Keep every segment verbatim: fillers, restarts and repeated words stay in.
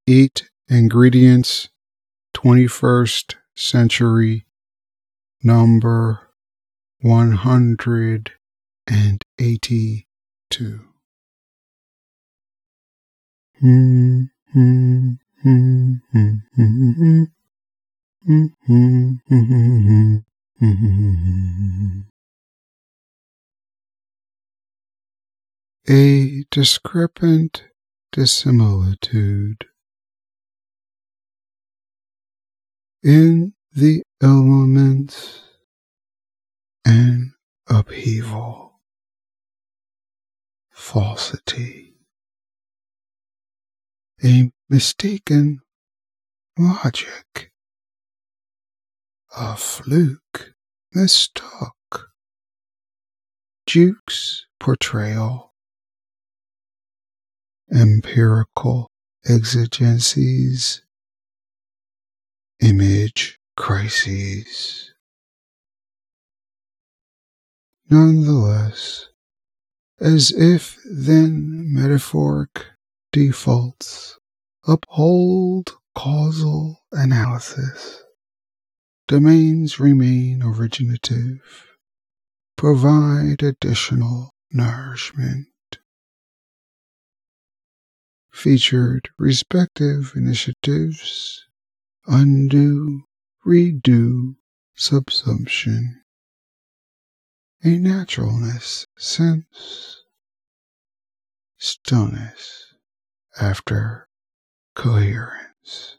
Eat ingredients, twenty-first century, number one hundred eighty-two. Hmm, hmm, hmm, hmm, hmm, hmm, hmm, hmm, hmm. A discrepant dissimilitude in the elements and upheaval, falsity, a mistaken logic, a fluke mistook Jukes' portrayal, empirical exigencies, image crises. Nonetheless, as if then metaphoric defaults uphold causal analysis, domains remain originative, provide additional nourishment. Featured respective initiatives, undo, redo, subsumption, a naturalness sense, stillness after coherence.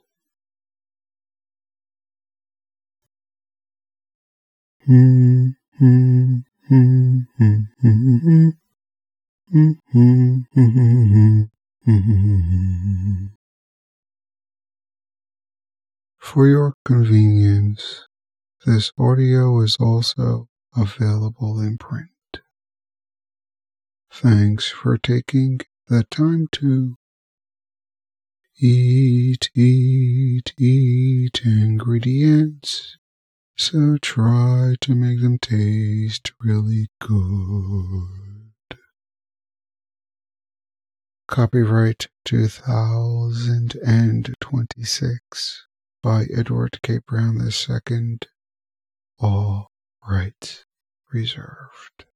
Hmm, hmm, hmm, hmm, hmm, hmm, hmm, hmm, hmm. For your convenience, this audio is also available in print. Thanks for taking the time to eat, eat, eat ingredients. So try to make them taste really good. Copyright two thousand twenty-six by Edward K. Brown the Second. All rights reserved.